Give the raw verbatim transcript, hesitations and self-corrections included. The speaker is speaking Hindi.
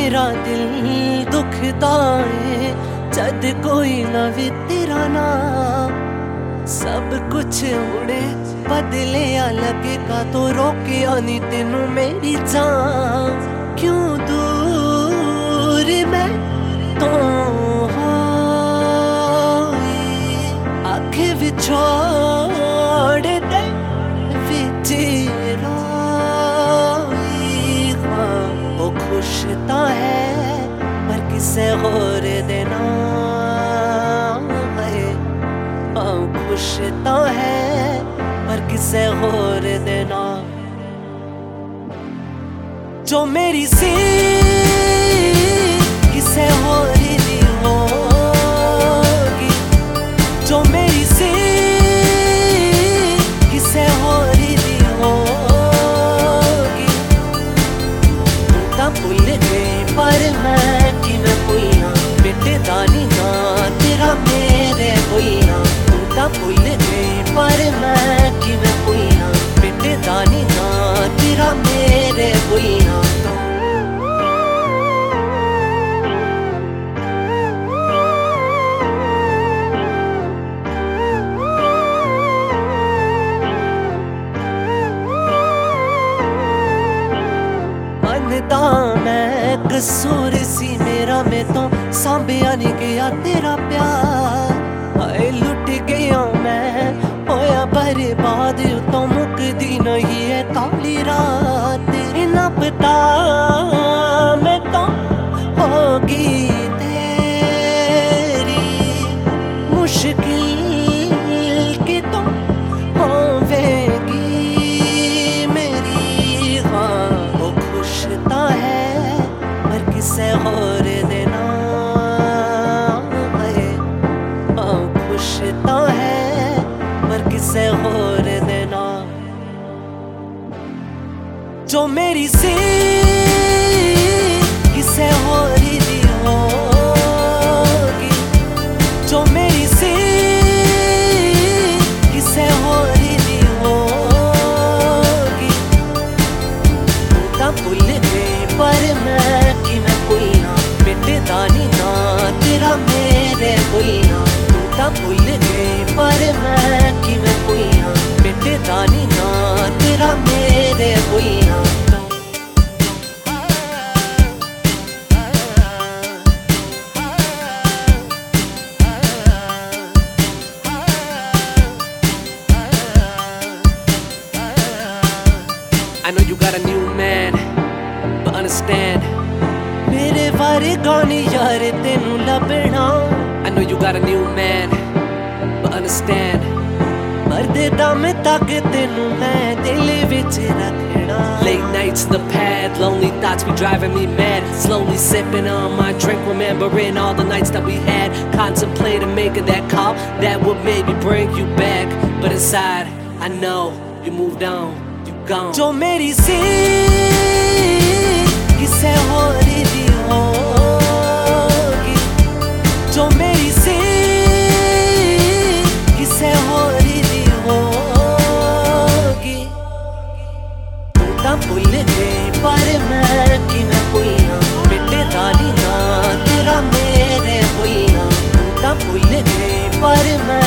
मेरा दिल दुखदा है जद कोई ना वे तेरा नाम। सब कुछ उड़े बदले लगेगा तो रोके आनी तेनू मेरी जान। क्यों दूर मैं तो आखे विछोड़ दे विचेरा। वो खुशता है पर किसे और देना है। हाँ खुशता है पर किसे और देना। जो मेरी सी किसे और दी होगी। जो मेरी सी किसे और दी होगी। तू तां भुल गई पर मैं किवें भुल्लां। बेटे दानी ना तेरा मेरे भुल्लां। तू तां भुल गई पर मैं किवें भुल्लां। बेटे दानी ना तेरा मेरे भुल्लां। मनदा मैं कसूर सी मेरा, मैं तो सांभिया नहीं गया तेरा प्यार। हाय लुट गया मैं होया बर्बाद तो मुकदी नहीं है काली रात। इना पता मैं तो होगी तेरी मुश्किल की तो होवेगी मेरी। हाँ वो खुशता है पर किसे और देना है। हाँ खुशता है पर किसे और देना। जो मेरी सी किसे और दी होगी। जो मेरी सी किसे और दी होगी। तू तां भुल गई पर मैं किवें भुल्लां। बेटे दानी ना तेरा मेरे भुल्लां। तू तां भुल गई पर मैं किवें भुल्लां। बेटे दानी ना तेरा मेरे भुल्लां। I know you got a new man, but understand मेरे बारे गाने यार तेनू लभना। I know you got a new man, but understand मरदे दम तक तेनू मैं दिल विच रखना। late nights in the pad, lonely thoughts be driving me mad. Slowly sipping on my drink, remembering all the nights that we had. Contemplating making that call that would maybe bring you back, but inside I know you moved on, you gone. जो मेरी सी किसे और दी होगी। जो मेरी सी किसे और दी होगी। तू तां भुल गई पर मैं किवें भुल्लां। बेटे दानी ना तेरा मेरे भुल्लां। तू तां भुल गई पर मैं